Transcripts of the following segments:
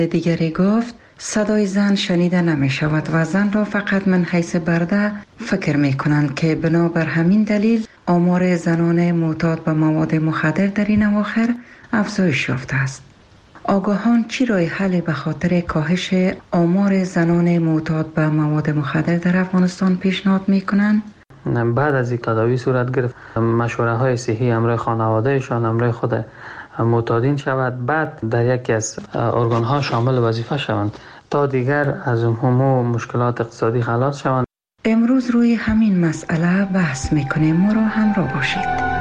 دیگری گفت صدای زن شنیده نمی شود و زن را فقط من حیث برده فکر می کنند که بنابر همین دلیل آمار زنان معتاد به مواد مخدر در این اواخر افزایش یافته است. آگاهان چی راه حل به خاطر کاهش آمار زنان معتاد به مواد مخدر در افغانستان پیشنهاد می کنند؟ بعد از این تداوی صورت گرفت، مشوره های صحی همراه خانوادهشان، همراه خود معتادین شود، بعد در یکی از ارگان ها شامل وظیفه شوند تا دیگر از همه مشکلات اقتصادی خلاص شوند. امروز روی همین مسئله بحث میکنیم، ما را همراه باشید.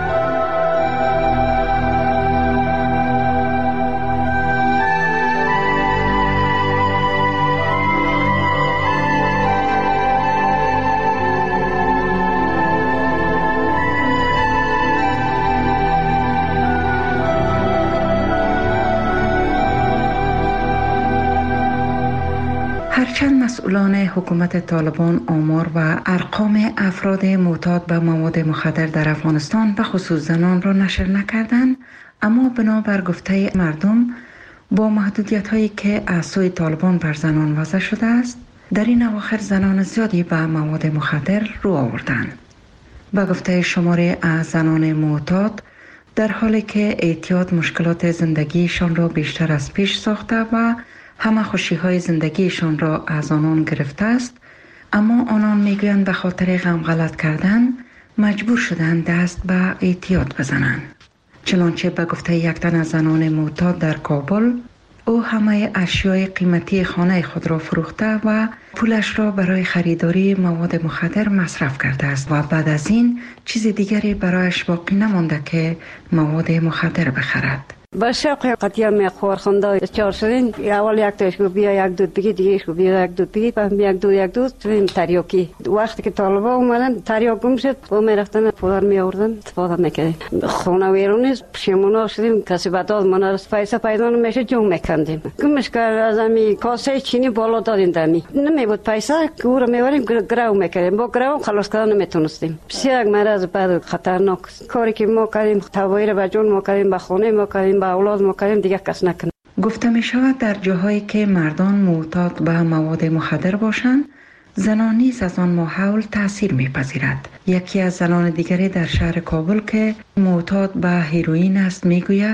هرچند مسئولان حکومت طالبان آمار و ارقام افراد معتاد به مواد مخدر در افغانستان به خصوص زنان را نشر نکردند، اما بنابر گفته مردم با محدودیت هایی که از سوی طالبان بر زنان وضع شده است، در این اواخر زنان زیادی به مواد مخدر رو آوردند. به گفته شماری از زنان معتاد، در حالی که اعتیاد مشکلات زندگیشان را بیشتر از پیش ساخته و همه خوشی های زندگیشان را از آنان گرفته است، اما آنان میگویند به خاطر غم غلط کردن مجبور شدند دست به اعتیاد بزنند. چنانچه به گفته یک تن از زنان معتاد در کابل، او همه اشیای قیمتی خانه خود را فروخته و پولش را برای خریداری مواد مخدر مصرف کرده است و بعد از این چیز دیگری برایش باقی نمانده که مواد مخدر بخرد. با شوق قطعا میخور خونده چهار شدین، اول یک تایش گو بیا یک دود بگی، دیگه گو بیا یک دود بگی، بعد یک دود شدیم تریاکی. وقتی که طالبا اومدن تریاک گم شد و میرفتن پولار می آوردن استفاده میکردیم. خونه ویرونی پشیمونا شدیم، کسی بداد ما پیسه پیدا نمیشه جنگ میکندیم. گمش کرد از امی کاسه چینی بالا دادیم دمی. نمیبود پیسه گور میوریم گرو میکردیم، با گرو خلاص کردن نمیتونستیم. بسیار مرض بعد خطرناک کاری که ما کردیم، توایر به جون ما کردیم، به خونه ما کردیم، با اولاد ما کردیم، دیگه کس نکنه. گفته می شود در جاهایی که مردان معتاد به مواد مخدر باشند، زنان نیز از آن ماحول تأثیر می پذیرد. یکی از زنان دیگری در شهر کابل که معتاد به هیروئین است می گوید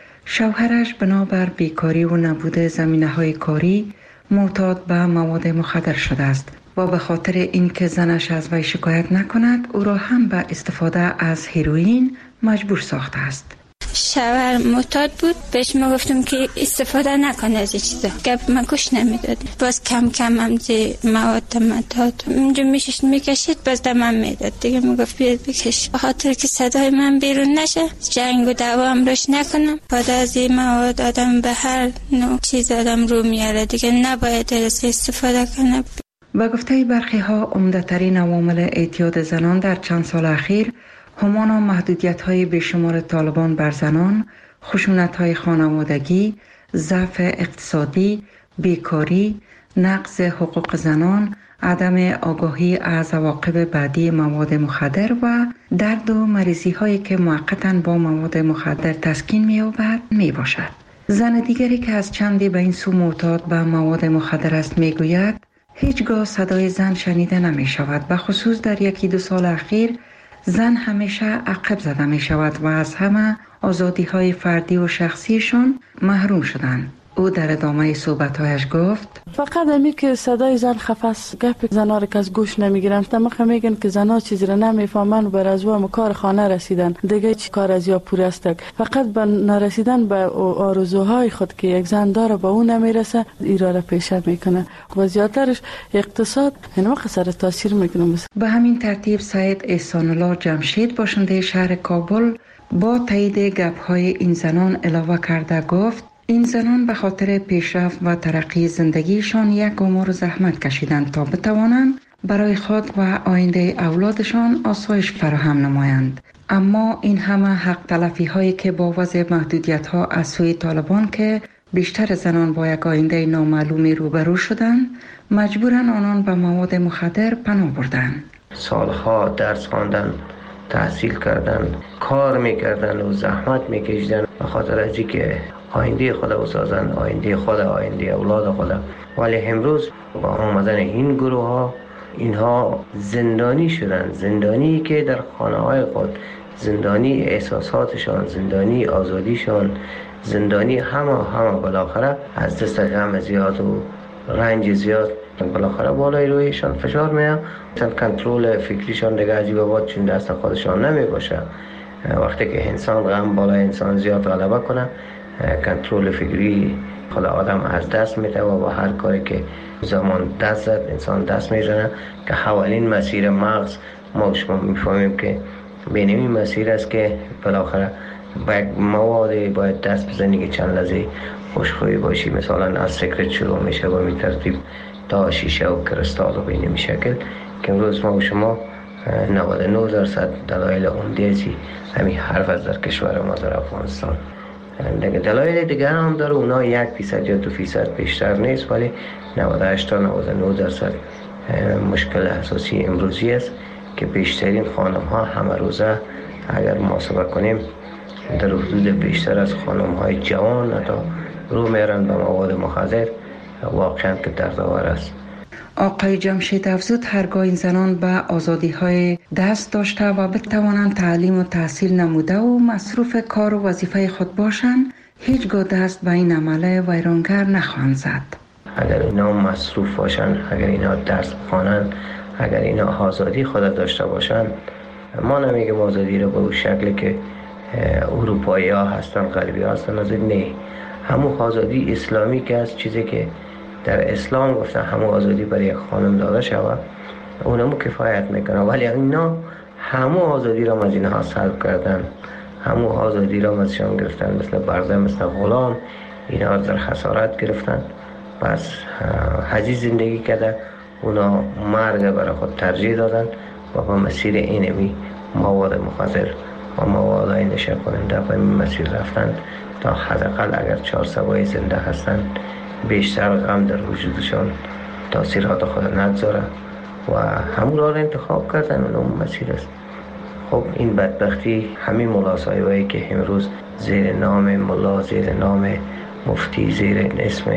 شوهرش بنابر بیکاری و نبود زمینه های کاری معتاد به مواد مخدر شده است و به خاطر اینکه زنش از وی شکایت نکند او را هم به استفاده از هیروئین مجبور ساخته است. شوهر معتاد بود، بهش ما گفتم که استفاده نکنه از این چیزا، گپ من گوش نمیداد. باز کم کم هم مواد معتاد اونجا میکشید، باز دمم میداد دیگه. میگفت بیاد بکش، به خاطر که صدای من بیرون نشه، جنگ و دعوا هم روش نکنم. بعد از این مواد آدم به هر نوع چیز آدم رو میاره دیگه، نباید استفاده کنه. با گفته برخی ها عمده‌ترین عوامل اعتیاد زنان در چند سال اخیر همانا محدودیت‌های بیشمار طالبان بر زنان، خشونت‌های خانوادگی، ضعف اقتصادی، بیکاری، نقض حقوق زنان، عدم آگاهی از عواقب بعدی مواد مخدر و درد و مریضی‌هایی که موقتاً با مواد مخدر تسکین می‌یابد میباشد. زن دیگری که از چندی به این سو معتاد به مواد مخدر است میگوید هیچگاه صدای زن شنیده نمی‌شود و خصوص در یکی دو سال اخیر زن همیشه عقب زده می شود و از همه آزادی های فردی و شخصیشون محروم شدند. او در ادامه صحبت‌هایش گفت فقط همی که صدای زن خفاس گپ زنا را که از گوش نمیگیرن، تمام میگن که زنا چیزی را نمیفهمن و بر از و کار خانه رسیدن دیگه چی کار از یا پور است. فقط به نرسیدن به آرزوهای خود که یک زن داره با اون نمیرسه، ایرا را پیشه میکنه و زیادترش اقتصاد این وقت سر تاثیر میکنه. به همین ترتیب سید احسان الله جمشید باشنده شهر کابل با تایید گپ‌های این زنان علاوه کرده گفت این زنان به خاطر پیشرفت و ترقی زندگیشان یک عمر زحمت کشیدند تا بتوانند برای خود و آینده اولادشان آسایش فراهم نمایند. اما این همه حق تلفی هایی که با وضع محدودیت ها از سوی طالبان که بیشتر زنان با یک آینده نامعلومی روبرو شدند، مجبورن آنان به مواد مخدر پناه بردند. سالها درس خواندن، تحصیل کردن، کار میکردن و زحمت میکشیدن به خاطر از اینکه آینده خود بسازند، آینده خود، آینده اولاد خود. ولی امروز با آمدن این گروه ها، اینها زندانی شدند، زندانی که در خانه های خود، زندانی احساساتشان، زندانی آزادیشان، زندانی همه بالاخره از دست غم زیاد و رنج زیاد بالاخره بالای رویشان فشار میاد. مثلا کنترل فکریشان دیگه عجیبه بود، چون دست خودشان نمی باشه. وقتی که انسان غم بالای انسان زیاد غلبه کنه، کنترل فکری خود آدم از دست میده و با هر کاری که زمان دست زد انسان دست میزنه که حوالین مسیر مغز ما شما میفهمیم که بین این مسیر است که بالاخره با یک مواد باید دست بزنی که چند لحظه خوشخوی باشی. مثلا از سیگرت شروع میشه و می ترتیب تا شیشه و کرستال و به این شکل که امروز ما و شما 99% دلایل عمده همین حرف از در کشور ما در افغانستان. دلایل دیگر هم داره، اونا 1% یا 2% بیشتر نیست، ولی 98 تا 99% مشکل اساسی امروزی است که بیشترین خانم ها همه روزه اگر محاسبه کنیم در حدود بیشتر از خانم های جوان حتی رو میرن به مواد مخدر، واقعا که دردآور است. آقای جمشید افزود هرگاه این زنان به آزادی های دست داشته و بتوانند تعلیم و تحصیل نموده و مصروف کار و وظیفه خود باشند، هیچگاه دست به این عمل ویرانگر نخواهند زد. اگر اینا مصروف باشند، اگر اینا درس بخوانند، اگر اینا آزادی خود داشته باشند، ما نمیگیم آزادی رو به اون شکل که اروپایی ها هستن، غربی ها هستن، از نه، همون آزادی اسلامی که از چیزی که در اسلام گفتن همون آزادی برای یک خانم داده شود اونمو کفایت میکنه. ولی اینا همون آزادی را از اینها سلب کردن، همون آزادی را ازشان گرفتن، مثل برده، مثل غلام اینا در خسارت گرفتن. پس حجی زندگی کرده، اونا مرگ برای خود ترجیح دادن و با مسیر اینمی مواد مخدر و مواد نشه کننده به این مسیر رفتن تا حداقل اگر 4 سوای زنده هستن بیشتر غم در وجودشان تاثیرات خود نگذاره و همون را انتخاب کردن و اون مسیر است. خب این بدبختی همین ملاسایوهایی که امروز زیر نام ملا، زیر نام مفتی، زیر اسم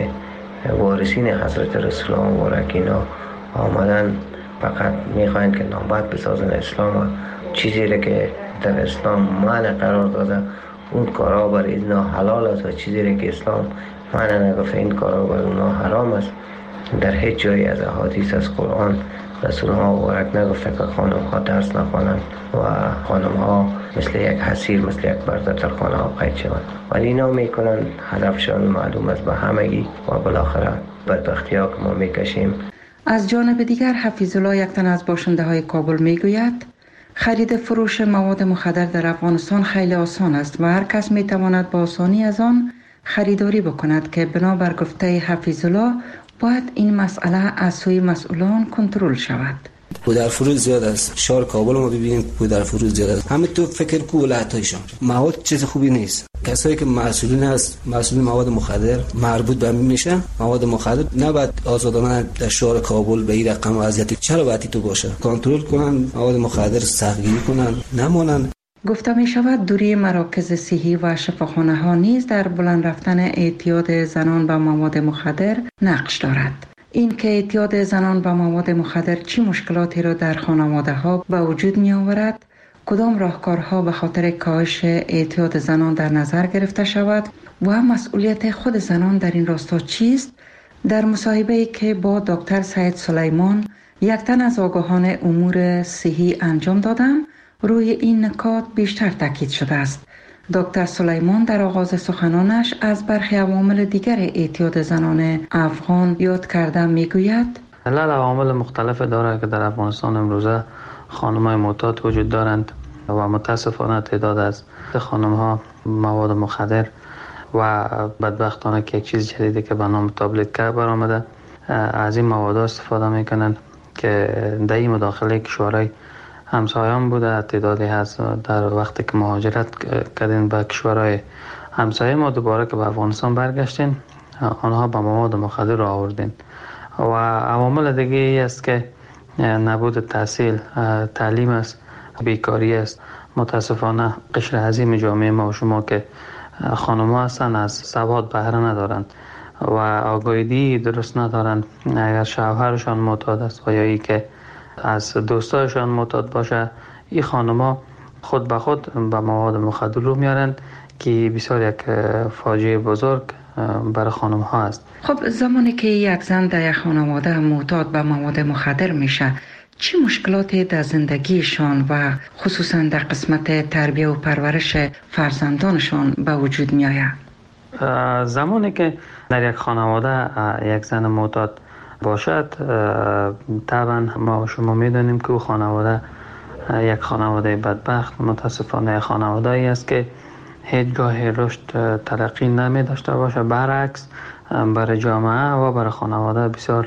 وارثین حضرت رسول الله مبارک اینا آمدن فقط میخواین که نامبد بسازن اسلام و چیزی را که در اسلام معنی قرار داده اون کارا برای اینا حلال است و چیزی را که اسلام معنی نگفته این کارا برای اونا حرام است. در هیچ جایی از احادیث از قرآن رسول الله مبارک نگفته که خانم ها درس نخوانند و خانم ها مثل یک حسیر، مثل یک برده در خانه ها قید شوند، ولی اینا میکنن هدفشان معلوم است به همگی و بالاخره بدبختی ها که ما میکشیم. از جانب دیگر حفیظ الله، یک تن از باشنده های کابل، میگوید خرید فروش مواد مخدر در افغانستان خیلی آسان است و هر کس میتواند با آسانی از آن خریداری بکند که بنابر گفته حفیظ الله باید این مسئله از سوی مسئولان کنترل شود. پودر فروش زیاد است. شهر کابل ما ببینیم پودر فروش زیاد است. همه تو فکر کو ولایت‌هایشان مواد چیز خوبی نیست. کسایی که مسئولین هست، مسئول مواد مخدر مربوط به میشه، مواد مخدر نباید آزادانه در شهر کابل به این رقم وضعیتی چرا باید تو باشه؟ کنترل کنن، مواد مخدر سختگیری کنن، نمونن. گفته می شود دوری مراکز صحی و شفاخانه ها نیز در بلند رفتن اعتیاد زنان به مواد مخدر نقش دارد. این که اعتیاد زنان به مواد مخدر چه مشکلاتی را در خانواده ها به وجود می آورد، کدام راهکارها به خاطر کاهش اعتیاد زنان در نظر گرفته شود و مسئولیت خود زنان در این راستا چیست، در مصاحبه‌ای که با دکتر سید سلیمان، یک تن از آگاهان امور صحی انجام دادم، روی این نکات بیشتر تاکید شده است. دکتر سلیمان در آغاز سخنانش از برخی عوامل دیگر اعتیاد زنان افغان یاد کرده میگوید علل عوامل مختلف داره که در افغانستان امروزه خانم‌های معتاد وجود دارند و متاسفانه تعداد از خانم‌ها مواد مخدر و بدبختانه که یک چیز جدیدی که به نام تابلت که برآمده از این مواد استفاده میکنند که در این مداخله کشورهای همسایه‌ام بوده. تعدادی هست در وقتی که مهاجرت کردین به کشورهای همسایه ما، دوباره که به افغانستان برگشتین آنها به مواد مخدر را آوردین. و عوامل دیگه ای است که نبود تحصیل، تعلیم است، بیکاری است. متاسفانه قشر عظیم جامعه ما و شما که خانم ها هستن از سواد بهره ندارند و آگاهی درست ندارند. اگر شوهرشان معتاد است و یا ای که از دوستایشان معتاد باشه، این خانم ها خود به خود به مواد مخدر رو میارند که بسیار یک فاجعه بزرگ برای خانم ها است. خب زمانی که یک زن در یک خانواده معتاد به مواد مخدر میشه، چه مشکلاتی در زندگیشان و خصوصا در قسمت تربیه و پرورش فرزندانشان به وجود می آید؟ زمانی که در یک خانواده یک زن معتاد باشد، طبعا ما شما میدانیم که او خانواده یک خانواده بدبخت، متاسفانه خانواده ای است که هیچ گاه رشد ترقی نمی داشته باشه. برعکس برای جامعه و برای خانواده بسیار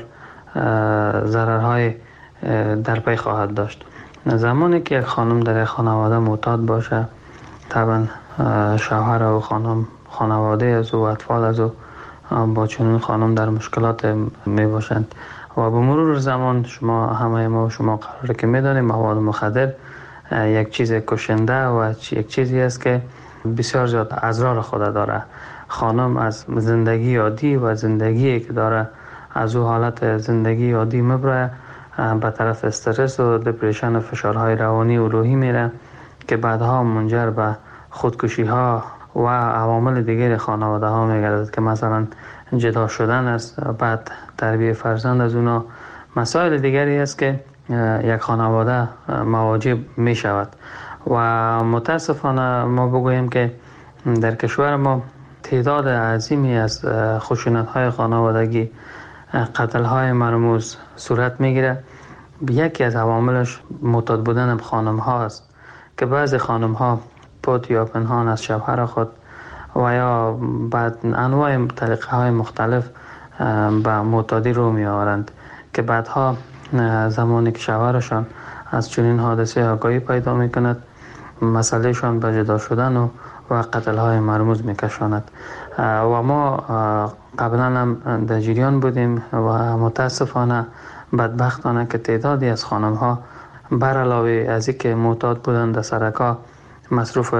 ضررهای در پی خواهد داشت. زمانی که یک خانم در یک خانواده معتاد باشه، طبعا شوهر و خانواده از و اطفال از و با چنین خانم در مشکلات می باشند و به مرور زمان همه ما و شما قراره که می دانیم مواد مخدر یک چیز کشنده و یک چیزی است که بسیار زیاد اضرار خود داره. خانم از زندگی عادی و زندگی که داره از او حالت زندگی عادی مبره به طرف استرس و دپریشن و فشارهای روانی و روحی میره که بعدها منجر به خودکشی ها و عوامل دیگر خانواده ها میگردد که مثلا جدا شدن است، بعد تربیه فرزند از اونا، مسائل دیگری است که یک خانواده مواجه می شود. و متاسفانه ما بگوییم که در کشور ما تعداد عظیمی از خشونت های خانوادگی، قتل های مرموز صورت میگیره. یکی از عواملش معتاد بودن خانم ها است که بعضی خانم ها پت یا پنهان از شوهر خود و یا بعد انواع طریقه های مختلف به معتادی رو می آورند که بعدها زمانی که شوهرشان از چنین حادثه آگاهی پیدا می کند، مسئله شان به جدا شدن و قتل های مرموز می کشاند. و ما قبلا هم در جریان بودیم و متاسفانه بدبختانه که تعدادی از خانم ها بر علاوه از اینکه معتاد بودن در سرکا مصروف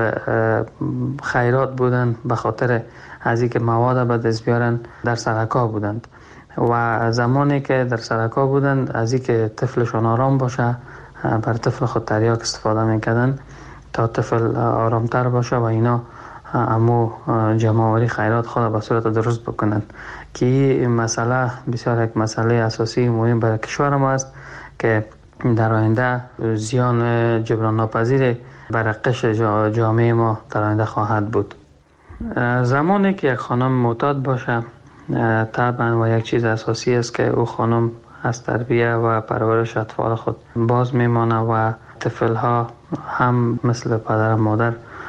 خیرات بودند، به خاطر از اینکه مواد به دست بیارن در سرکا بودند و زمانی که در سرکا بودند از اینکه طفلشان آرام باشه بر طفل خود تریاک استفاده میکردن تا طفل آرامتر باشه و اینا امو جمع‌آوری خیرات خود به صورت درست بکنند که این مسئله بسیار یک مسئله اساسی مهم برای کشور ما است که در آینده زیان جبران ناپذیر برای قشر جامعه ما در آینده خواهد بود. زمانی که یک خانم معتاد باشه طبعا و یک چیز اساسی است که او خانم از تربیه و پرورش اطفال خود باز میمانه و طفل ها هم مثل پدر و مادر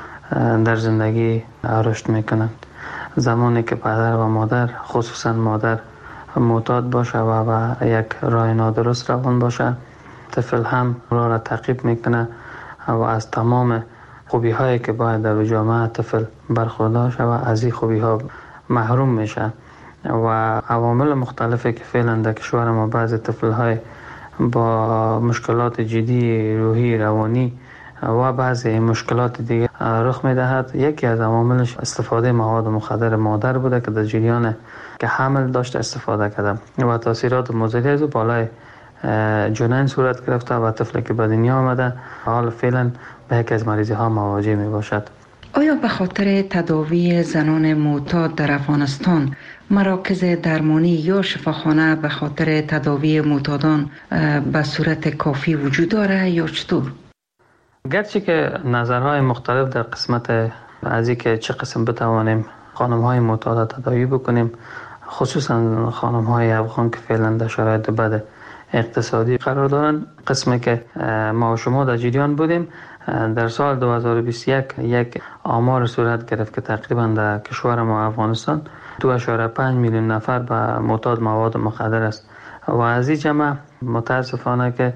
در زندگی رشد میکنند. زمانی که پدر و مادر خصوصا مادر معتاد باشه و یک راه نادرست روان باشه، طفل هم راه را تعقیب میکنه و از تمام خوبی هایی که باید در جامعه طفل برخوردار شود از این خوبی ها محروم میشه و عوامل مختلفی که فعلا در کشور ما بعضی طفل های با مشکلات جدی روحی روانی و بعضی مشکلات دیگه رخ میدهد. یکی از عواملش استفاده مواد مخدر مادر بوده که در جریان که حمل داشته استفاده کرده و تاثیرات مضری از بالای جنین صورت گرفته و طفلی که به دنیا آمده حال فعلا به یکی از مریضی ها مواجه می باشد. آیا به خاطر تداوی زنان معتاد در افغانستان مراکز درمانی یا شفاخانه به خاطر تداوی معتادان به صورت کافی وجود داره یا چطور؟ گرچه که نظرهای مختلف در قسمت از اینکه چه قسم بتوانیم خانم‌های معتاد تداوی بکنیم، خصوصا خانم‌های افغان که فعلا در شرایط بد اقتصادی قرار دارند، قسمی که ما و شما در جریان بودیم در سال 2021 یک آمار صورت گرفت که تقریبا در کشور ما افغانستان 2.5 میلیون نفر به معتاد مواد مخدر است و از این جمع متاسفانه که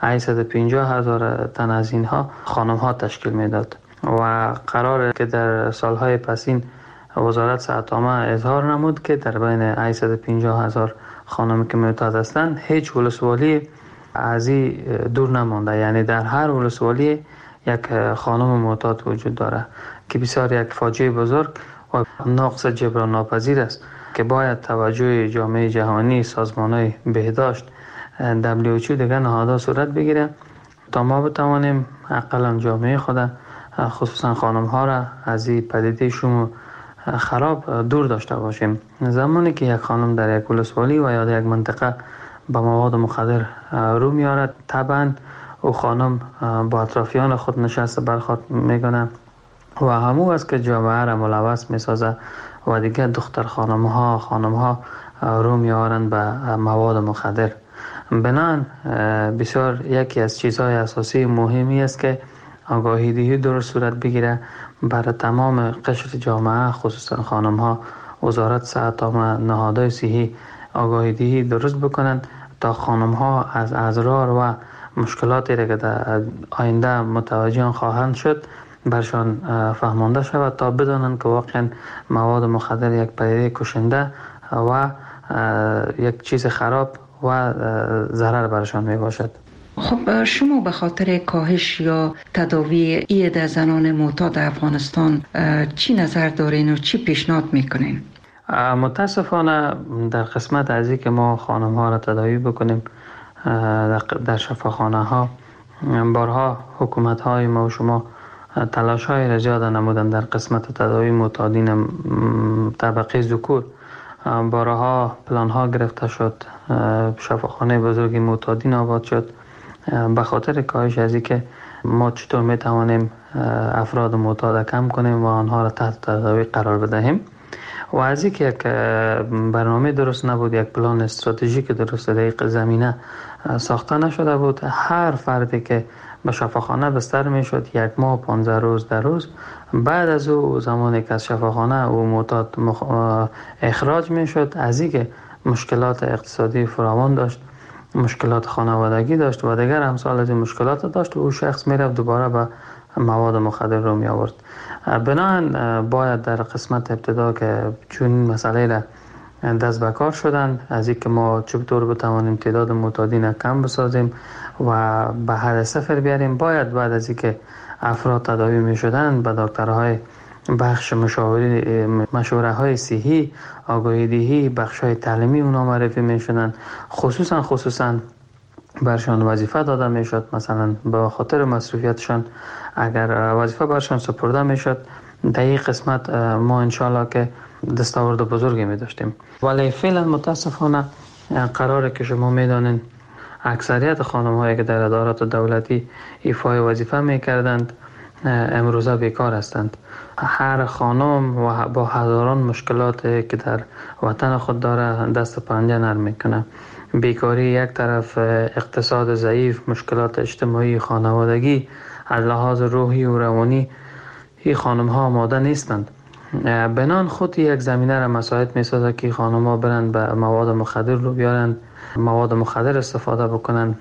850,000 تن از اینها خانم ها تشکیل میداد و قراره که در سالهای پسین وزارت صحت عامه اظهار نمود که در بین 850,000 خانم که معتاد هستند هیچ ولسوالی از این دور نمانده، یعنی در هر ولسوالی یک خانم معتاد وجود داره که بسیار یک فاجعه بزرگ و نقص جبران ناپذیر است که باید توجه جامعه جهانی، سازمان‌های بهداشت، WHO دیگر نهادها صورت بگیره تا ما بتوانیم اقلا جامعه خود، خصوصا خانم‌ها را از این پدیده شوم خراب دور داشته باشیم. زمانی که یک خانم در یک ولسوالی و یا در یک منطقه به مواد مخدر رو میارد، طبعا او خانم با اطرافیان خود نشسته برخورد میکنه و همو است که جامعه را ملوث میسازه و دیگه دختر خانم‌ها رو میارند به مواد مخدر. بنان بسیار یکی از چیزهای اساسی مهمی است که آگاهی دهی درست صورت بگیره برای تمام قشر جامعه، خصوصا خانم‌ها. وزارت صحت و نهادهای صحی آگاهی دهی درست بکنند تا خانم‌ها از اضرار و مشکلاتی را که در آینده متوجه آن خواهند شد برشان فهمانده شود تا بدانند که واقعا مواد مخدر یک پدیده کشنده و یک چیز خراب و ضرر برشان می باشد. خب شما به خاطر کاهش یا تداوی عید زنان معتاد افغانستان چی نظر دارین و چی پیشنهاد میکنین؟ متاسفانه در قسمت از این که ما خانم ها را تداوی بکنیم در شفاخانه ها، بارها حکومت های ما و شما تلاش های را زیاده نمودن در قسمت تداوی معتادین طبقه ذکور. بارها پلان ها گرفته شد، شفاخانه بزرگی معتادین آباد شد. به خاطر کاهش از این که ما چطور می توانیم افراد معتاد کم کنیم و آنها را تحت تداوی قرار بدهیم و از این که یک برنامه درست نبود، یک پلان استراتژیک درست در زمینه ساخته نشده بود. هر فردی که به شفاخانه بستر می شد 1 ماه 15 روز در روز، بعد از او زمانی که از شفاخانه او معتاد اخراج می شد، از این که مشکلات اقتصادی فراوان داشت، مشکلات خانوادگی داشت و دیگر امثال از این مشکلات داشت و او شخص می رفت دوباره به مواد مخدر رو می آورد. بنابراین باید در قسمت ابتدا که چون مسئله را دست به کار شدن، از این که ما چطور بتوانیم تعداد معتادین کم بسازیم و به حد صفر بیاریم، باید بعد از این که افراد تداوی می شدن به دکترهای بخش مشوره های صحی، آگاهی دهی، بخش های تعلیمی اونا معرفی می شدن، خصوصا برشان وظیفه داده می شد. مثلا به خاطر مصروفیتشان اگر وظیفه برشان سپرده می شد، در این قسمت ما انشالله که دستاورد بزرگی می داشتیم. ولی فعلا متاسفانه قراره که شما می دانین اکثریت خانم هایی که در ادارات دولتی ایفای وظیفه می کردند امروزه بیکار هستند. هر خانم و با هزاران مشکلات که در وطن خود داره دست پنجه نرم میکنه. بیکاری یک طرف، اقتصاد ضعیف، مشکلات اجتماعی، خانوادگی، از لحاظ روحی و روانی این خانم ها آماده نیستند. بنان خود یک زمینه را مساعد می سازد که خانم ها برند به مواد مخدر رو بیارند، مواد مخدر استفاده بکنند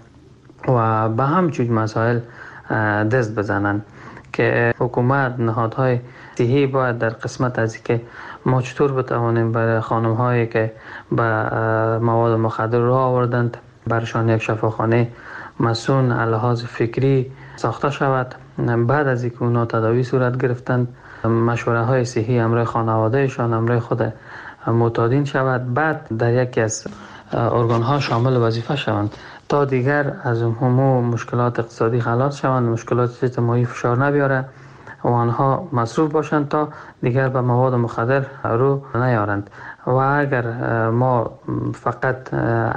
و به همچون مسائل دست بزنند که حکومت، نهادهای صحی باید در قسمت از که ما چطور بتوانیم برای خانم هایی که به مواد مخدر رو آوردند برشان یک شفاخانه مسون لحاظ فکری ساخته شود. بعد از اینکه اونا تداوی صورت گرفتند، مشوره های صحی همراه خانوادهشان، همراه خود معتادین شود، بعد در یکی از ارگان ها شامل وظیفه شوند تا دیگر از همو مشکلات اقتصادی خلاص شوند، مشکلات اجتماعی فشار نبیاره و آنها مصروف باشند تا دیگر به مواد مخدر رو نیارند. و اگر ما فقط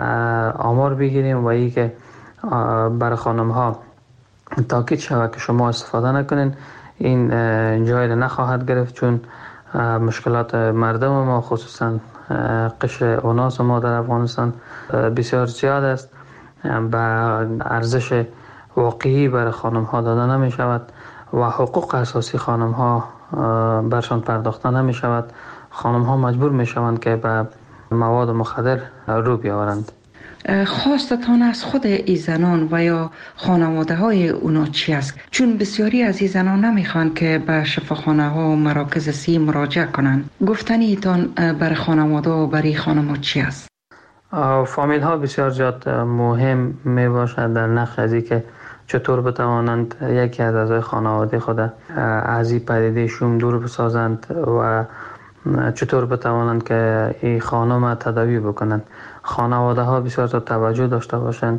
آمار بگیریم و ای که برای خانم ها تاکید شود که شما استفاده نکنین، این جای نخواهد گرفت، چون مشکلات مردم ما خصوصا قشر اوناس ما در افغانستان بسیار زیاد است. به ارزش واقعی برای خانم ها داده نمی شود و حقوق اساسی خانم ها برشان پرداخته نمی شود. خانم ها مجبور می شوند که به مواد مخدر رو بیاورند. خواستتان از خود ای زنان و یا خانواده های اونا چی است؟ چون بسیاری از ای زنان نمیخوان که به شفاخانه ها و مراکز صحی مراجعه کنند. گفتنی ایتان برای خانواده و برای خانم چی است؟ فامیل ها بسیار زیاد مهم می باشد در نقش از که چطور بتوانند یکی از اعضای خانواده خود از این پدیده شوم دور بسازند و چطور بتوانند که این خانم تداوی بکنند. خانواده ها بسیار توجه داشته باشند.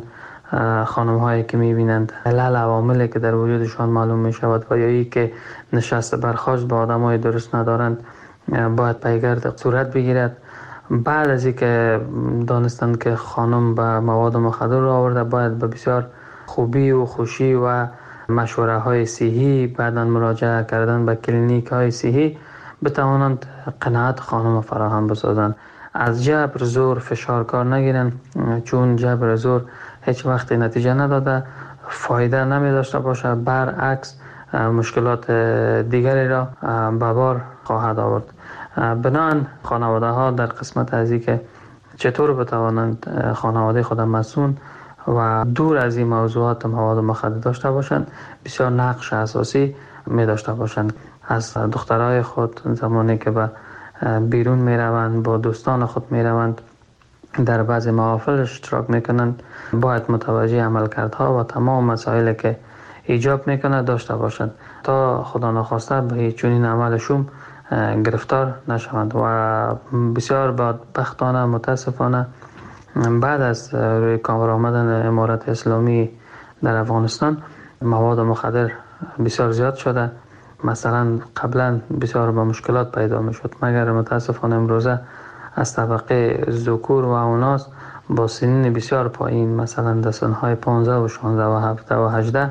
خانم هایی که میبینند علل عواملی که در وجودشان معلوم می شود و یا ای که نشست برخاست با آدم های درست ندارند باید پیگرد صورت بگیرد. بعد از اینکه دانستند که خانم به مواد مخدر را آورده باید به بسیار خوبی و خوشی و مشوره های صحی بعداً مراجعه کردن به کلینیک های صحی بتوانند قناعت خانم فراهم بسازند. از جبر زور فشار کار نگیرن، چون جبر زور هیچ وقت نتیجه نداده، فایده نمی داشته باشه، برعکس مشکلات دیگری را به بار خواهد آورد. بنابراین خانواده ها در قسمت از این که چطور بتوانند خانواده خود مسئول و دور از این موضوعات مواد مخدر داشته باشند بسیار نقش اساسی می داشته باشند. از دخترای خود زمانی که به بیرون می روند، با دوستان خود می روند، در بعضی محافل اشتراک می کنند، باید متوجه عملکردها و تمام مسائلی که ایجاب می کند داشته باشند تا خدا نخواسته به چنین عملشون گرفتار نشوند. و بسیار بدبختانه متاسفانه بعد از روی کار آمدن امارت اسلامی در افغانستان مواد مخدر بسیار زیاد شده. مثلا قبلا بسیار با مشکلات پیدا می شد، مگر متاسفانه امروزه از طبقه ذکور و اوناس با سنین بسیار پایین، مثلا در سنهای 15 و 16 و 17 و 18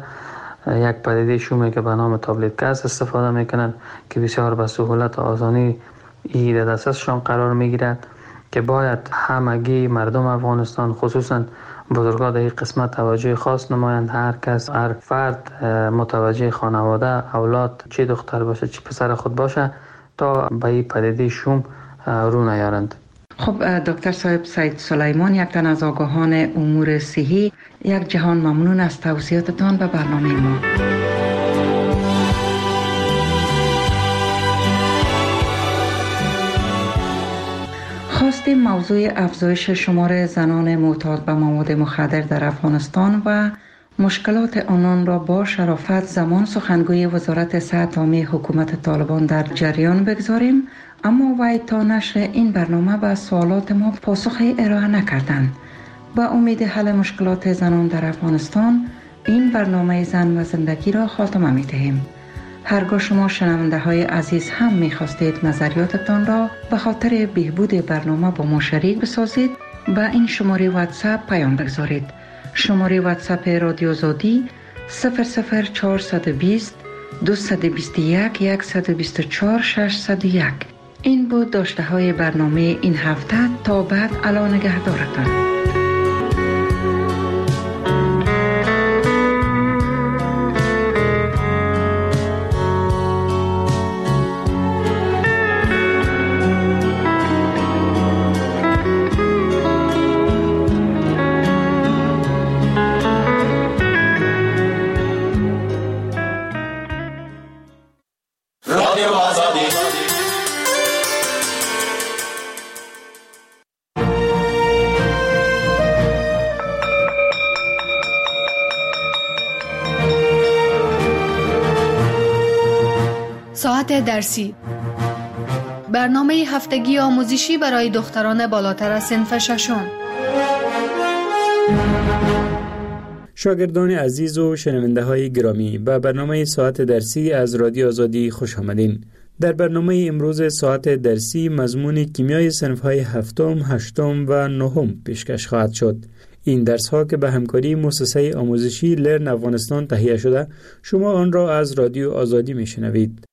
یک پدیده شومی که به نام تابلت گاز استفاده میکنند که بسیار به سهولت و آسانی در دسترسشان قرار میگیرد که باید همگی مردم افغانستان خصوصا بزرگان در این قسمت توجه خاص نمایند. هر کس، هر فرد متوجه خانواده، اولاد، چه دختر باشه چه پسر خود باشه تا به این پدیده شوم رو نیارند. خب دکتر صاحب سید سلیمان، یک تن از آگاهان امور صحی، یک جهان ممنون از توضیحاتتان به برنامه ما. خواستیم موضوع افزایش شمار زنان معتاد به مواد مخدر در افغانستان و مشکلات آنان را با شرافت زمان سخنگوی وزارت صحت عامه حکومت طالبان در جریان بگذاریم، اما وی تا نشر این برنامه به سوالات ما پاسخی ارائه نکردند. با امید حل مشکلات زنان در افغانستان این برنامه زن و زندگی را خاتمه می دهیم. هرگاه شما شنونده های عزیز هم می خواستید نظریاتتان را به خاطر بهبود برنامه با ما شریک بسازید، به این شماره واتساپ پیام بگذارید. شماره واتساپ رادیو آزادی 00420 221 124 601. این بود داشته های برنامه این هفته. تا بعد، الا نگهدارتان. ساعت درسی، برنامه هفتگی آموزشی برای دختران بالاتر از صنف ششم. شاگردان عزیز و شنونده های گرامی، به برنامه ساعت درسی از رادیو آزادی خوش آمدین. در برنامه امروز ساعت درسی مضمون کیمیای صنف های هفتم، هشتم و نهم پیشکش خواهد شد. این درس ها که به همکاری مؤسسه آموزشی لرن افغانستان تهیه شده، شما آن را از رادیو آزادی میشنوید.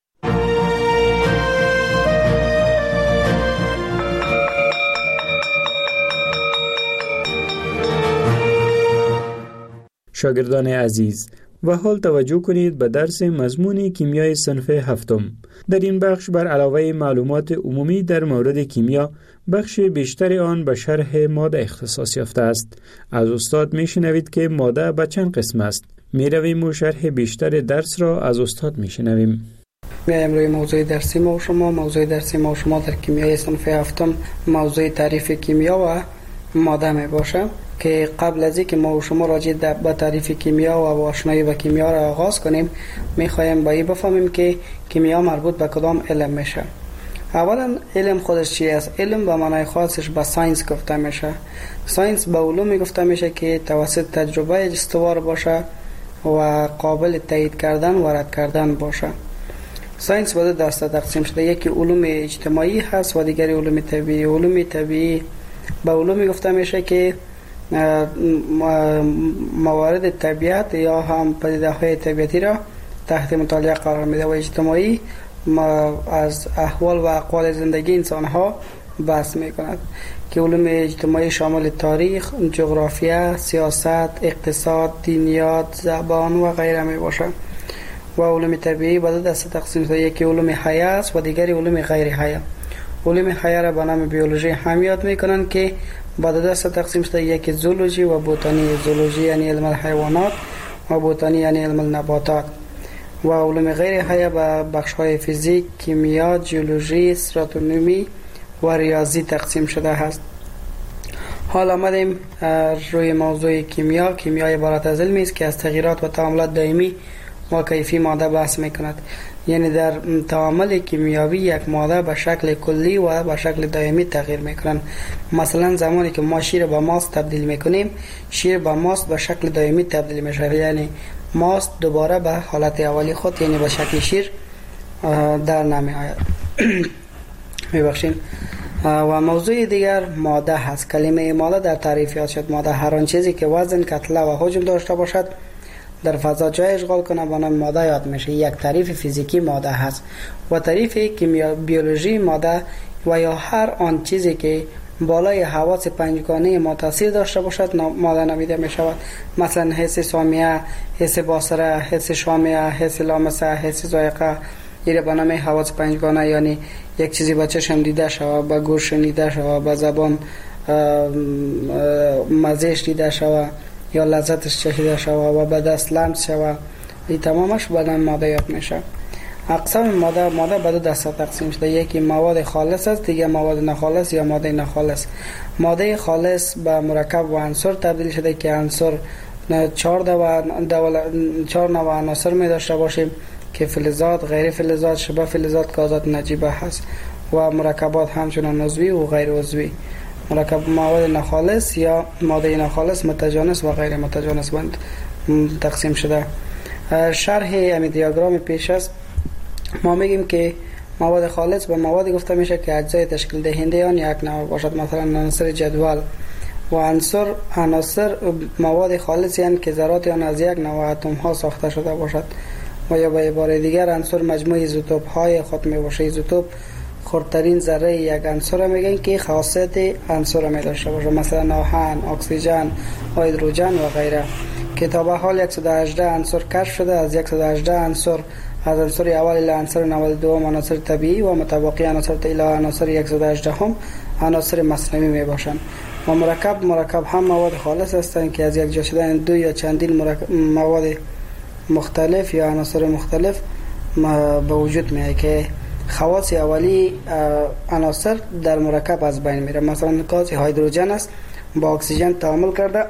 شاگردان عزیز، و حال توجه کنید به درس مضمون کیمیای صنف هفتم. در این بخش بر علاوه معلومات عمومی در مورد کیمیا، بخش بیشتر آن به شرح ماده اختصاص یافته است. از استاد میشنوید که ماده به چند قسم است. میرویم و شرح بیشتر درس را از استاد میشنویم. امروز موضوع درسی ما و شما در کیمیای صنف هفتم موضوع تعریف کیمیا و ماده می باشه که قبل از اینکه ما و شما راجع به تعریف کیمیا و آشنایی با کیمیا را آغاز کنیم، میخوایم با این بفهمیم که کیمیا مربوط به کدام علم میشه. اولا علم خودش چی است؟ علم به معنای خاصش به ساینس گفته میشه. ساینس به علومی گفته میشه که توسط تجربه استوار باشه و قابل تایید کردن و رد کردن باشه. ساینس به دو دسته تقسیم شده، یکی علوم اجتماعی هست و دیگری علوم طبیعی. علوم طبیعی به علومی گفته میشه که موارد طبیعت یا هم پدیده های طبیعتی را تحت مطالعه قرار میده، و اجتماعی از احوال و اقوال زندگی انسان ها بحث میکند که علوم اجتماعی شامل تاریخ، جغرافیا، سیاست، اقتصاد، دینیات، زبان و غیره می باشه. و علوم طبیعی به دو دسته تقسیم شده، یکی علوم حیه است و دیگری علوم غیر حیه. علوم حیه را به نام بیولوژی هم یاد میکنند که به دو دسته تقسیم شده، یکی زولوژی و بوتانی. زولوژی یعنی علم الحیوانات و بوتانی یعنی علم النباتات. و علوم غیر حیه به بخش‌های فیزیک، کیمیا، جیولوژی، استراتومی و ریاضی تقسیم شده است. حال آمدیم روی موضوع کیمیا. کیمیا عبارت از علمی است که از تغییرات و تعاملات دائمی و کیفی ماده بحث میکند. یعنی در تعامل کیمیاوی یک ماده به شکل کلی و به شکل دائمی تغییر میکنند. مثلا زمانی که ما شیر به ماست تبدیل میکنیم، شیر به ماست به شکل دائمی تبدیل میشه، یعنی ماست دوباره به حالت اولی خود یعنی به شکل شیر در نمی آید. میبخشین. و موضوع دیگر ماده هست. کلمه ماده در تعریف یاد شد. ماده هر آن چیزی که وزن، کتله و حجم داشته باشد در فضا جای اشغال کنه به نام ماده یاد میشه. یک تعریف فیزیکی ماده هست. و تعریف بیولوژی ماده و یا هر آن چیزی که بالای حواس پنجگانه ما تاثیر داشته باشد ماده نامیده می شود. مثلا حس سامیه، حس بصره، حس شامه، حس لامسه، حس ذائقه، این به نام حواس پنجگانه، یعنی یک چیزی با چشم دیده شود، با گوش شنیده شود، با زبان مزهش دیده شود یا لذتش چشیده شود و به دست لمس شود، این تمامش به نام ماده یاد میشه. اقسام ماده به دو دسته تقسیم شده، یکی مواد خالص است، دیگه مواد ناخالص یا ماده ناخالص. ماده خالص به مرکب و عنصر تبدیل شده که عنصر 4 نوع عناصر می داشته باشیم که فلزات، غیر فلزات، شبه فلزات، گازات نجیبه هست و مرکبات همچنان عضوی و غیر عضوی. مرکب مواد ناخالص یا ماده ناخالص متجانس و غیر متجانس بند تقسیم شده. شرح امی دیاگرام پیش است. ما میگیم که مواد خالص به موادی گفته میشه که اجزای تشکیل دهنده آن یک نوع باشد، مثلا عناصر جدول. و عناصر مواد خالصی هستند که ذرات آن از یک نوع اتم ها ساخته شده باشد. و یا به عباره دیگر عنصر مجموعه ایزوتوپ های خود می باشه. ایزوتوپ خردترین ذره یک عنصر میگن که خاصیت عنصر می داشته باشه، مثلا آهن، اکسیژن، هیدروژن و غیره. که تا به حال 118 عنصر کشف شده. از 118 عنصر از عنصر اول الی عنصر 92 عناصر طبیعی و متبقی عناصر الی عناصر 118 هم عناصر مصنوعی می باشند. و مرکب هم مواد خالص هستند که از یک جا شدن دو یا چندین مواد مختلف یا عناصر مختلف به وجود میاد که خواص اولی عناصر در مرکب از بین میره. مثلا گاز هیدروژن است، با اکسیژن تعامل کرده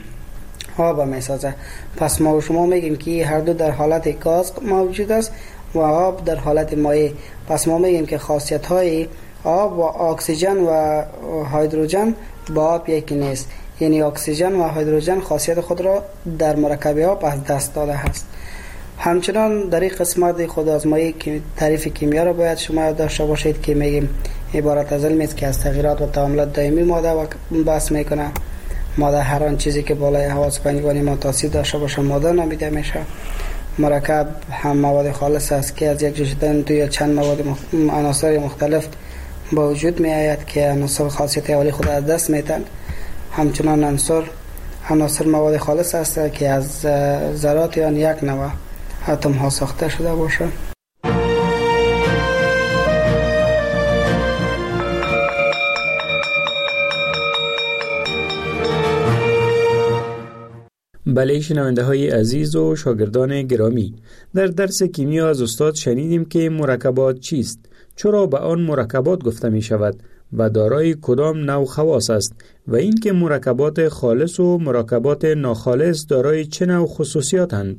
آب میسازه. پس ما و شما میگیم که هر دو در حالت گاز موجود است و آب در حالت مایع. پس ما میگیم که خاصیت های آب و اکسیژن و هیدروژن با آب یکی نیست، یعنی اکسیژن و هیدروژن خاصیت خود را در مرکب آب از دست داده است. همچنان در این قسمت خودآزمایی که تعریف کیمیا را باید شما داشته باشید که میگیم عبارت از علمی است که از تغییرات و تعاملات دائمی ماده و بحث میکنه. ماده هر آن چیزی که بالای حواس پنجگانه ما تاثیر داشته باشه ماده نامیده میشه. مرکب هم مواد خالص است که از یک جا شدن دو یا چند عناصر مختلف با وجود می آید که عناصر خاصیت اولی خود از دست میتند. همچنان عناصر مواد خالص است که از ذرات آن یک نوع اتم ها ساخته شده باشه. بله شنونده های عزیز و شاگردان گرامی، در درس کیمیا از استاد شنیدیم که مرکبات چیست، چرا به آن مرکبات گفته می شود و دارای کدام نوع خواص است و اینکه مرکبات خالص و مرکبات ناخالص دارای چه نوع خصوصیاتند.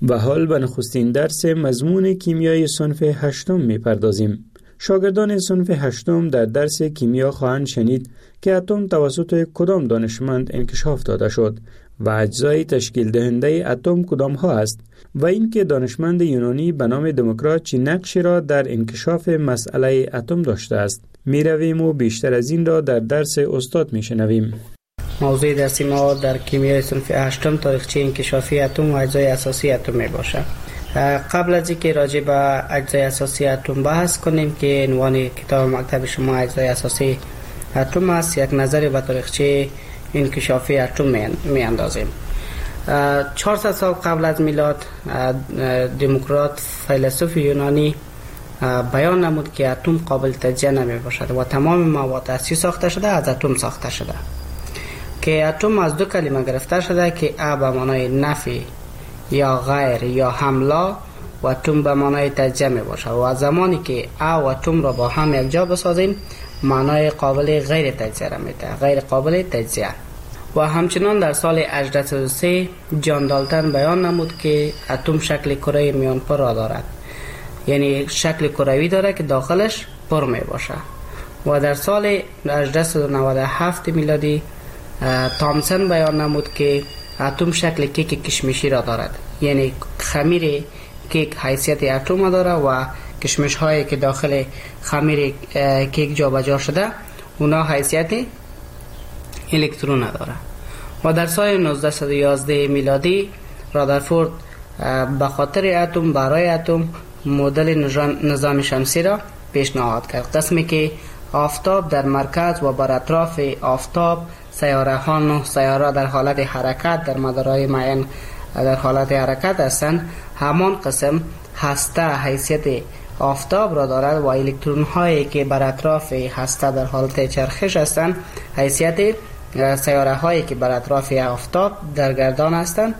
و حال به نخستین درس مضمون کیمیای صنف 8 می‌پردازیم. شاگردان صنف 8 در درس کیمیا خواهند شنید که اتم توسط کدام دانشمند انکشاف داده شد و اجزای تشکیل دهنده اتم کدام ها است و اینکه دانشمند یونانی به نام دموکرات چه نقشی را در انکشاف مسئله اتم داشته است. می رویم و بیشتر از این را در درس استاد می شنویم. موضوع درسی ما در کیمیای صنف 8 تاریخچه انکشافی اتم و اجزای اساسی اتم می باشد. قبل از اینکه راجع به اجزای اساسی اتم بحث کنیم که عنوان کتاب مکتب شما اجزای اساسی اتم است، یک نظری به تاریخچه انکشافی اتم می اندازیم. 400 سال قبل از میلاد دموکرات فیلسوف یونانی بیان نمود که اتم قابل تجزیه نمی باشد و تمام مواد هستی ساخته شده از اتم ساخته شده، که اتم از دو کلمه گرفته شده که ا به معنای نفی یا غیر یا حمله و اتم به معنای تجزیه می باشد و زمانی که ا و اتم را با هم یک جا بسازیم معنای قابل غیر تجزیه را میده، غیر قابل تجزیه. و همچنان در سال 1803 جان دالتن بیان نمود که اتم شکل کره میانپر را دارد، یعنی شکل کروی داره که داخلش پر می باشه. و در سال 1897 میلادی تامسون بیان نمود که اتم شکل کیک کشمشی را دارد، یعنی خمیر کیک حیثیت اتم داره و کشمش هایی که داخل خمیر کیک جابجا شده اونا حیثیت الکترون داره. و در سال 1911 میلادی رادرفورد به خاطر اتم برای اتم مدل نظام شمسی را پیشنهاد کرد، قسمی که آفتاب در مرکز و بر اطراف آفتاب سیاره ها 9 سیاره در حالت حرکت در مدارهای معین در حالت حرکت هستند. همان قسم هسته حیثیت آفتاب را دارد و الکترون هایی که بر اطراف هسته در حالت چرخش هستند حیثیت سیاره هایی که بر اطراف آفتاب در گردان هستند.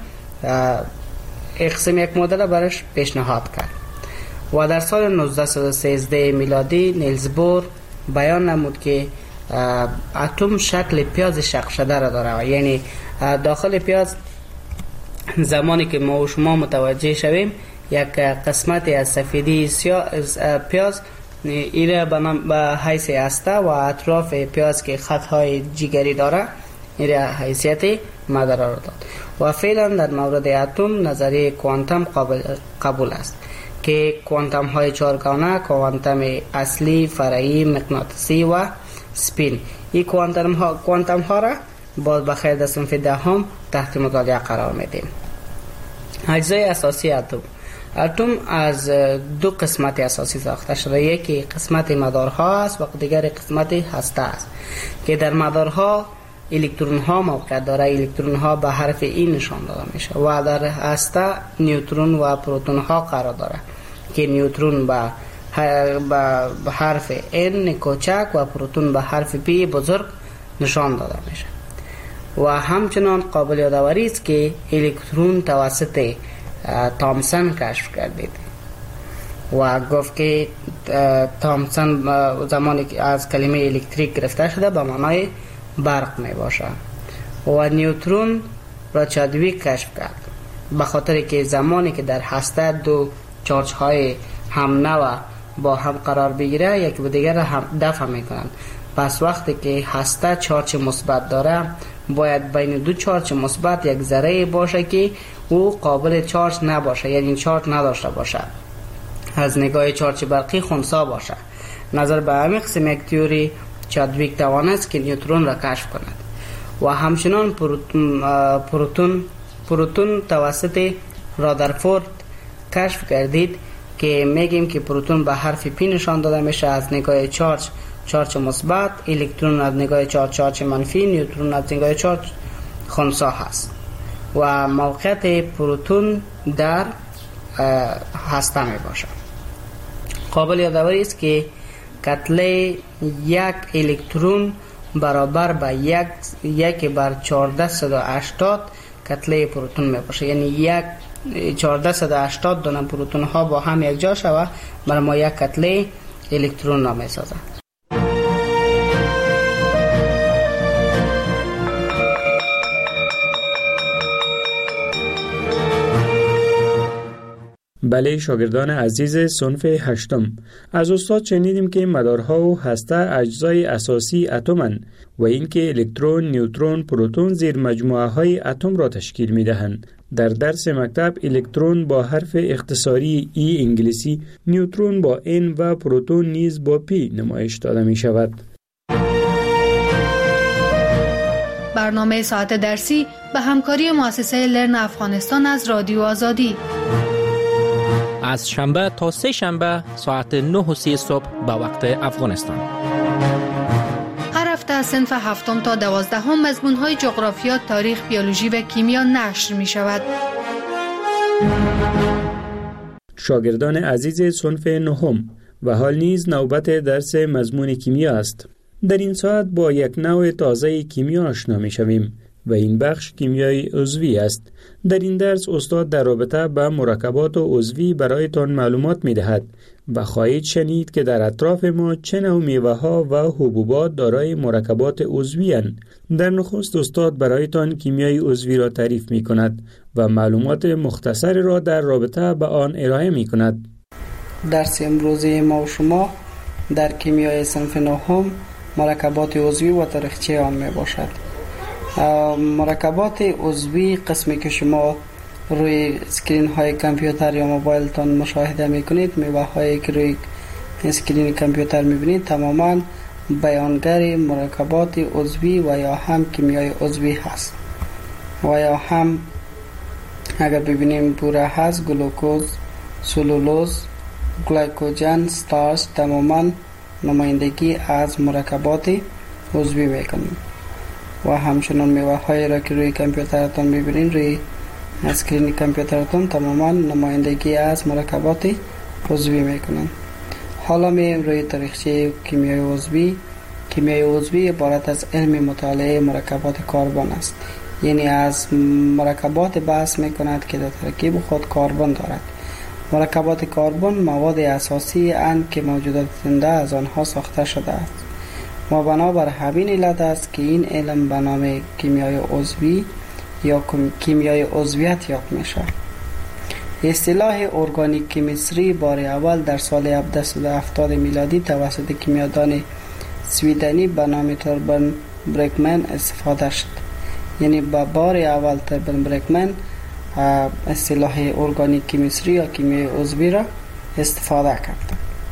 یک مدل برش پیشنهاد کرد. و در سال 1913 میلادی نیلز بور بیان نمود که اتم شکل پیاز شق شده را داره، یعنی داخل پیاز زمانی که ما و شما متوجه شویم یک قسمت از سفیدی پیاز ایره به حیث هسته و اطراف پیاز که خطهای جگری داره ایره حیثیت مدار را داد. و فعلا در مورد اتم نظریه کوانتم قبول است که کوانتم های چارگانه، کوانتم اصلی، فرعی، مغناطیسی و سپین، این کوانتم ها را باز بخیر در صنف 10 تحت مطالعه قرار میدیم. اجزای اساسی اتم از دو قسمت اساسی ساخته شده، یکی قسمت مدارها است و دیگر قسمت هسته است که در مدارها الکترون ها موقعیت داره، الکترون ها به حرف ای نشان داده میشه و در هسته نیوترون و پروتون ها قرار داره که نیوترون به حرف N کوچک و پروتون به حرف P بزرگ نشان داده میشه. و همچنان قابل یادآوری است که الکترون توسط تامسون کشف گردید و گفت که تامسون زمانی که از کلمه الکتریک گرفته شده به معنای برق می باشه. و نیوترون را چادویک کشف کرد به خاطر که زمانی که در هسته دو چارج های هم نوع با هم قرار بگیره یک به دیگر هم دفع میکنند. پس وقتی که هسته چارج مثبت داره باید بین دو چارج مثبت یک ذره باشه که او قابل چارج نباشه، یعنی چارج نداشته باشه، از نگاه چارج برقی خنثی باشه. نظر به همین قسم یک تئوری چادویک توانست که نیوترون را کشف کند. و همچنان پروتون توسط رادرفورد کشف گردید که میگیم که پروتون به حرف پی نشان داده میشه از نگاه چارج مثبت، الکترون از نگاه چارج منفی، نیوترون از نگاه چارج خنثی هست. و موقعیت پروتون در هسته می باشه. قابل یادآوری است که کتله یک الکترون برابر به 1/1480 کتله پروتون می باشه، یعنی 1480 دونه پروتون ها با هم یک جا شوه برای ما یک کتله الکترون را می سازه. بله شاگردان عزیز صنف 8، از استاد شنیدیم که مدارها و هسته اجزای اساسی اتم‌اند و اینکه الکترون، نیوترون، پروتون زیر مجموعه های اتم را تشکیل می دهند. در درس مکتب الکترون با حرف اختصاری ای انگلیسی، نیوترون با N و پروتون نیز با P نمایش داده می شود. برنامه ساعت درسی به همکاری مؤسسه لرن افغانستان از رادیو آزادی از شنبه تا سه شنبه ساعت 9:30 صبح به وقت افغانستان. هر هفته از صنف 7 تا 12 مضمون‌های جغرافیا، تاریخ، بیولوژی و کیمیا نشر می شود. شاگردان عزیز صنف 9 و حال نیز نوبت درس مضمون کیمیا است. در این ساعت با یک نوع تازه کیمیا آشنا می شویم و این بخش کیمیای عضوی است. در این درس استاد در رابطه با مرکبات عضوی برایتان معلومات می دهد و خواهید شنید که در اطراف ما چه نوع میوه ها و حبوبات دارای مرکبات عضوی اند. در نخست استاد برایتان کیمیای عضوی را تعریف می کند و معلومات مختصر را در رابطه با آن ارائه می کند. درس امروزی ما و شما در کیمیای صنف 9 مرکبات عضوی و تاریخچه آن می باشد. مرکبات عضوی قسمی که شما روی اسکرین های کامپیوتر یا موبایل تان مشاهده می کنید، میوه هایی که روی اسکرین کامپیوتر می بینید تماما بیانگر مرکبات عضوی و یا هم کیمیای عضوی هست و یا هم اگر ببینیم بوره هست، گلوکوز، سلولوز، گلیکوژن، ستارچ تماما نمایندگی از مرکبات عضوی میکنیم و همچنان میوه هایی را که روی کامپیوترتان میبینید روی اسکرین کامپیوترتان تماما نمایندگی از مرکبات عضوی میکنند. حالا میایم روی تاریخچه کیمیای عضوی. کیمیای عضوی عبارت از علم مطالعه مرکبات کربن است، یعنی از مرکبات بحث میکند که در ترکیب خود کربن دارد. مرکبات کربن مواد اساسی اند که موجودات زنده از آنها ساخته شده است و بنابر همین علت است که این علم به نام کیمیای عضوی یا کیمیای عضویت یاد میشه. اصطلاح ارگانیک کیمیستری بار اول در سال 1770 میلادی توسط کیمیادان سویدنی به نام توربن برکمن استفاده شد. یعنی به بار اول توربن برکمن اصطلاح ارگانیک کیمیستری یا کیمیای عضوی را استفاده کرد.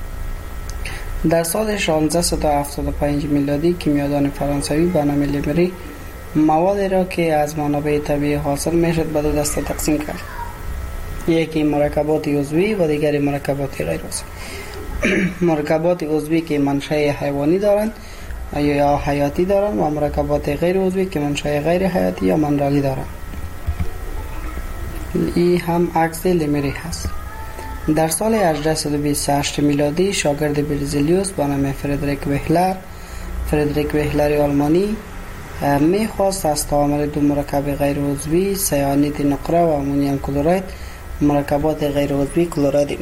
در سال 1675 میلادی کیمیادان فرانسوی به نام لیمری موادی را که از منابع طبیعی حاصل میشد به دو دسته تقسیم کرد. یکی مرکبات عضوی و دیگری مرکبات غیر عضوی. مرکبات عضوی که منشأ حیوانی دارند یا حیاتی دارند و مرکبات غیر عضوی که منشأ غیر حیاتی یا منرلی دارند. این هم عکس لیمری هست. در سال 1828 میلادی شاگرد برزیلیوس به نام فردریک وهلر آلمانی میخواست از تعامل دو مرکب غیر عضوی سیانید نقره و امونیم کلورید مرکبات غیر عضوی کلورید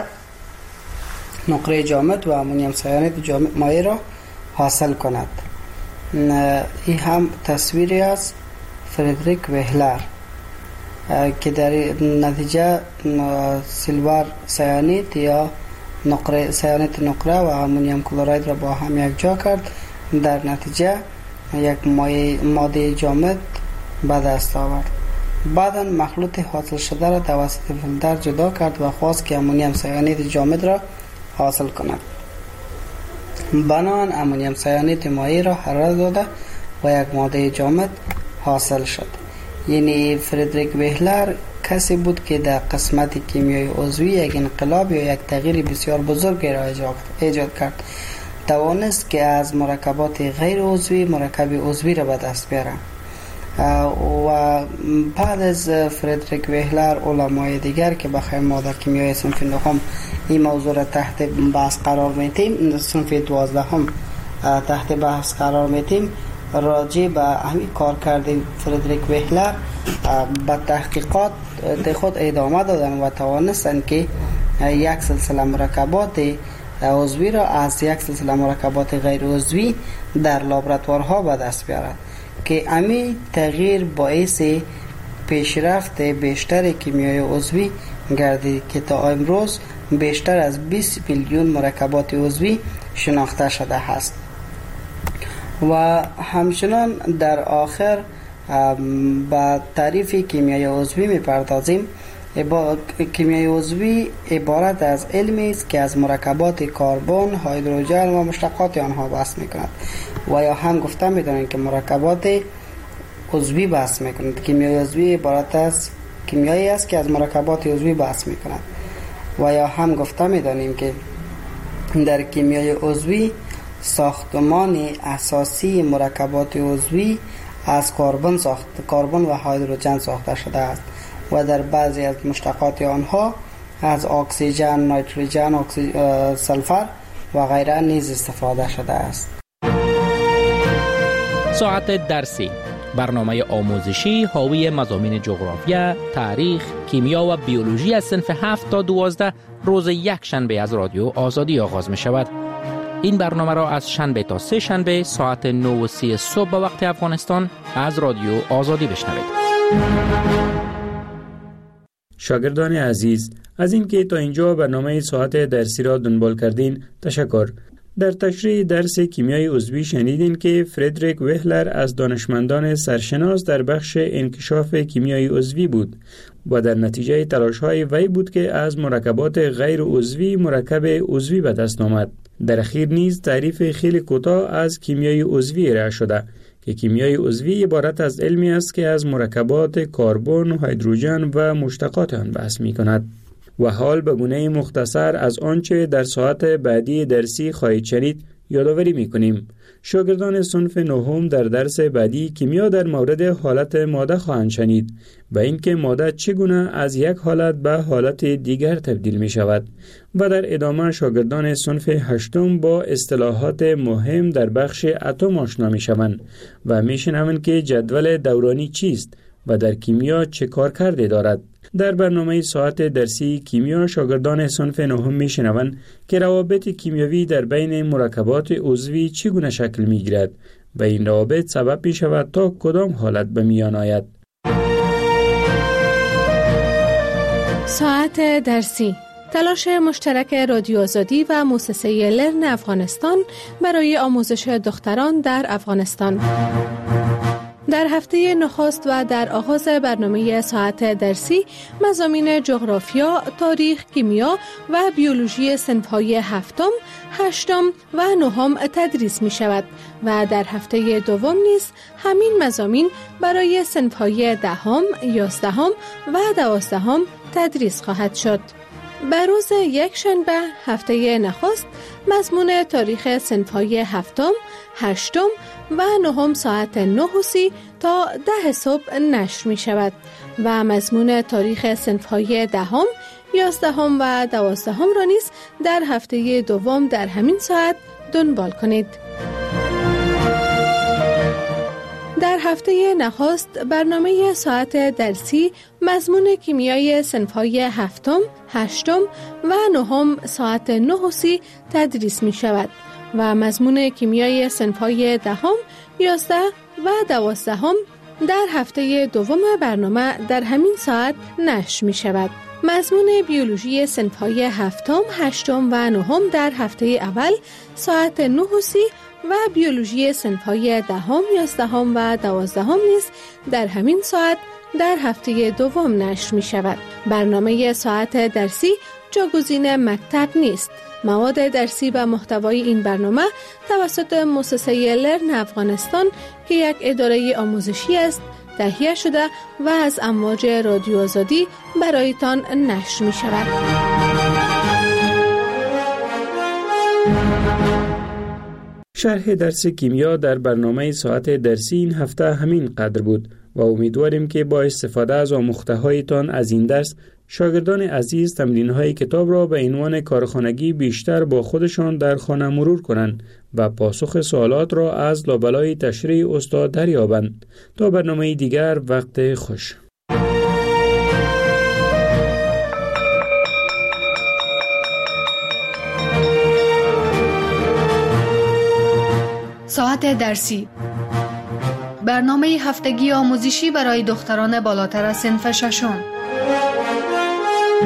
نقره جامد و امونیم سیانید جامد مایع را حاصل کند. این هم تصویری از فردریک وهلر که در نتیجه سیلور سیانید یا سیانید نقره و امونیم کلورید را با هم یک جا کرد. در نتیجه یک ماده جامد به دست آورد. بعدا مخلوط حاصل شده را توسط فیلتر جدا کرد و خواست که امونیم سیانید جامد را حاصل کند. بنابراین امونیم سیانید مایع را حرارت داده و یک ماده جامد حاصل شد. یعنی فردریک وهلر کسی بود که در قسمت کیمیای عضوی یک انقلاب یا یک تغییر بسیار بزرگ را ایجاد کرد. توانست که از مرکبات غیر عضوی مرکب عضوی را به دست بیاره و بعد از فردریک وهلر علمای دیگر که بخیر ما در کیمیای صنف 9 این موضوع را تحت بحث قرار میتیم، صنف 12 تحت بحث قرار میتیم، راجع به همین کار کرده فردریک وهلر به تحقیقات خود ادامه دادن و توانستن که یک سلسله مرکبات عضوی را از یک سلسله مرکبات غیر عضوی در لابراتوارها به دست بیارند که همین تغییر باعث پیشرفت بیشتر کیمیای عضوی گردید که تا امروز بیشتر از 20 میلیون مرکبات عضوی شناخته شده است. و همچنان در آخر با تعریف کیمیای عضوی میپردازیم. کیمیای عضوی عبارت از علمی است که از مرکبات کربن، هیدروژن و مشتقات آنها بحث میکند و یا هم گفته میدانیم که مرکبات عضوی بحث میکند. کیمیای عضوی عبارت از کیمیایی است که از مرکبات عضوی بحث میکند و یا هم گفته میدانیم که در کیمیای عضوی ساختمان اساسی مرکبات عضوی از کربن و هیدروژن ساخته شده است و در بعضی از مشتقات آنها از اکسیژن، نیتروژن، سلفر و غیره نیز استفاده شده است. ساعت درسی، برنامه آموزشی حاوی مضامین جغرافیا، تاریخ، کیمیا و بیولوژی از صنف 7 تا 12 روز یک شنبه از رادیو آزادی آغاز می شود. این برنامه را از شنبه تا سه شنبه ساعت 9:30 صبح به وقت افغانستان از رادیو آزادی بشنوید. شاگردان عزیز، از اینکه تا اینجا برنامه ساعت درسی را دنبال کردین تشکر. در تشریح درس کیمیای عضوی شنیدین که فردریک وهلر از دانشمندان سرشناس در بخش انکشاف کیمیای عضوی بود و در نتیجه تلاش‌های وی بود که از مرکبات غیر عضوی مرکب عضوی به دست آمد. در اخیر نیز تعریف خیلی کوتاه از کیمیای عضوی ارائه شده که کیمیای عضوی عبارت از علمی است که از مرکبات کربن و هیدروژن و مشتقات آن بحث می‌کند. و حال به گونه مختصر از آنچه در ساعت بعدی درسی خواهید شنید یادآوری می‌کنیم. شاگردان صنف نهم در درس بعدی کیمیا در مورد حالت ماده خواهند شنید و اینکه ماده چگونه از یک حالت به حالت دیگر تبدیل می شود و در ادامه شاگردان صنف هشتم با اصطلاحات مهم در بخش اتم آشنا می شوند و می شنوند که جدول دورانی چیست و در کیمیا چه کار کرده دارد. در برنامه ساعت درسی کیمیا شاگردان صنف نهم میشنوند که روابط کیمیایی در بین مرکبات عضوی چگونه شکل میگیرد و این روابط سبب می شود تا کدام حالت به میان آید. ساعت درسی، تلاش مشترک رادیو آزادی و مؤسسه لرن افغانستان برای آموزش دختران در افغانستان. در هفته نخست و در آغاز برنامه ساعت درسی مضامین جغرافیا، تاریخ، کیمیا و بیولوژی صنف‌های هفتم، هشتم و نهم تدریس می شود و در هفته دوم نیز همین مضامین برای صنف‌های دهم، یازدهم و دوازدهم تدریس خواهد شد. بر روز یک شنبه هفته نخست مضمون تاریخ صنف‌های هفتم، هشتم و نهم ساعت 9:30 تا 10 صبح نشر می شود و مضمون تاریخ صنف‌های دهم، یازدهم و دوازدهم را نیز در هفته دوم در همین ساعت دنبال کنید. در هفته نخست برنامه ساعت درسی مضمون کیمیای صنف‌های هفتم، هشتم و نهم ساعت 9:30 تدریس می شود و مضمون کیمیای صنف‌های دهم، 11 و 12 در هفته دوم برنامه در همین ساعت نشر می شود. مضمون بیولوژی صنف‌های هفتم، هشتم و نهم در هفته اول ساعت 9:30 و بیولوژی صنف‌های دهم، 11 و 12 نیز در همین ساعت در هفته دوم نشر می شود. برنامه ساعت درسی جاگزین مکتب نیست. مواد درسی و محتوای این برنامه توسط مؤسسه لرن افغانستان که یک اداره آموزشی است تهیه شده و از امواج رادیو آزادی برایتان نشر می شود. شرح درس کیمیا در برنامه ساعت درسی این هفته همین قدر بود و امیدواریم که با استفاده از آموخته‌هایتان از این درس شاگردان عزیز تمرین‌های کتاب را به عنوان کارخانگی بیشتر با خودشان در خانه مرور کنند و پاسخ سوالات را از لابلای تشریح استاد دریابند. تا برنامه دیگر، وقت خوش. ساعت درسی، برنامه هفتگی آموزشی برای دختران بالاتر از صنف ششم.